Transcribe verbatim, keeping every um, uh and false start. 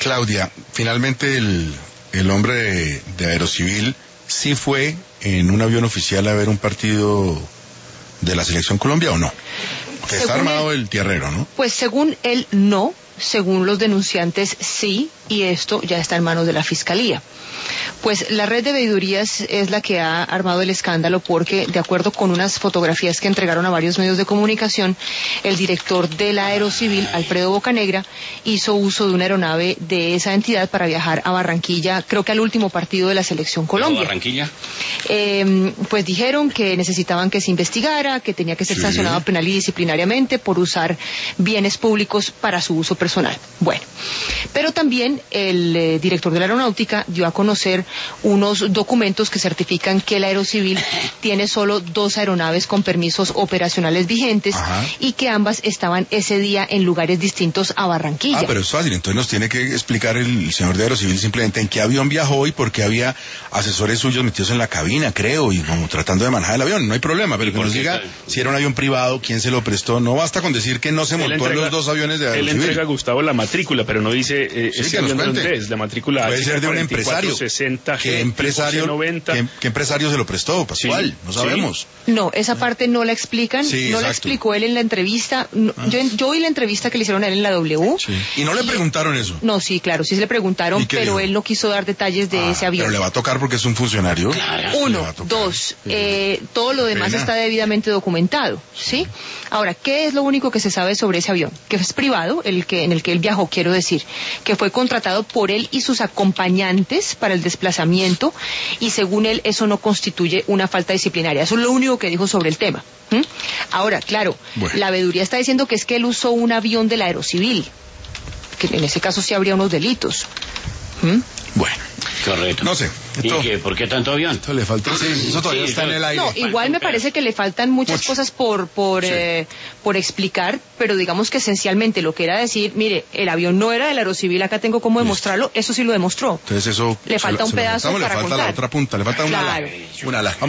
Claudia, finalmente el, el hombre de, de Aerocivil sí fue en un avión oficial a ver un partido de la Selección Colombia, ¿o no? Que está armado el tierrero, ¿no? Pues según él, no. Según los denunciantes, sí, y esto ya está en manos de la Fiscalía. Pues la red de veedurías es la que ha armado el escándalo porque, de acuerdo con unas fotografías que entregaron a varios medios de comunicación, el director de la Aerocivil, Alfredo Bocanegra, hizo uso de una aeronave de esa entidad para viajar a Barranquilla, creo que al último partido de la Selección Colombia. ¿Barranquilla? Eh, pues dijeron que necesitaban que se investigara, que tenía que ser sí. sancionado penal y disciplinariamente por usar bienes públicos para su uso personal. Bueno, pero también el eh, director de la aeronáutica dio a conocer unos documentos que certifican que la Aerocivil tiene solo dos aeronaves con permisos operacionales vigentes. Ajá. Y que ambas estaban ese día en lugares distintos a Barranquilla. Ah, pero es fácil, entonces nos tiene que explicar el señor de Aerocivil simplemente en qué avión viajó y por qué había asesores suyos metidos en la cabina, creo, y como tratando de manejar el avión, no hay problema, pero que nos diga tal? Si era un avión privado, quién se lo prestó, no basta con decir que no se montó entrega, en los dos aviones de Aerocivil. Él entrega a Gustavo la matrícula, pero no dice eh, sí, ese avión dónde es, la matrícula puede ser de un empresario. sesenta G, ¿Qué empresario, noventa. ¿qué, ¿Qué empresario se lo prestó, Pascual? Sí, no sabemos. Sí. No, esa parte no la explican, sí, no exacto. la explicó él en la entrevista. No, ah. yo, yo oí la entrevista que le hicieron a él en la W. Sí. ¿Y no le preguntaron eso? No, sí, claro, sí se le preguntaron, pero dijo? Él no quiso dar detalles de ah, ese avión. Pero le va a tocar porque es un funcionario. Claro. Uno, dos, sí. eh, todo lo demás Pena. Está debidamente documentado, ¿sí? Ahora, ¿qué es lo único que se sabe sobre ese avión? Que es privado, el que en el que él viajó, quiero decir, que fue contratado por él y sus acompañantes para el desplazamiento, y según él eso no constituye una falta disciplinaria. Eso es lo único que dijo sobre el tema. ¿Mm? Ahora, claro, bueno. La veeduría está diciendo que es que él usó un avión de la Aerocivil, que en ese caso sí habría unos delitos. ¿Mm? Bueno. Correcto. No sé. Esto, ¿y qué? ¿Por qué tanto avión? Esto le falta. Sí, eso todavía sí, está en el aire. No, igual me parece que le faltan muchas Mucho. cosas por por sí. eh, por explicar, pero digamos que esencialmente lo que era decir, mire, el avión no era del Aerocivil, acá tengo cómo demostrarlo, eso sí lo demostró. Entonces eso le falta un pedazo para le falta contar. La otra punta, le falta una claro. ala. Una ala.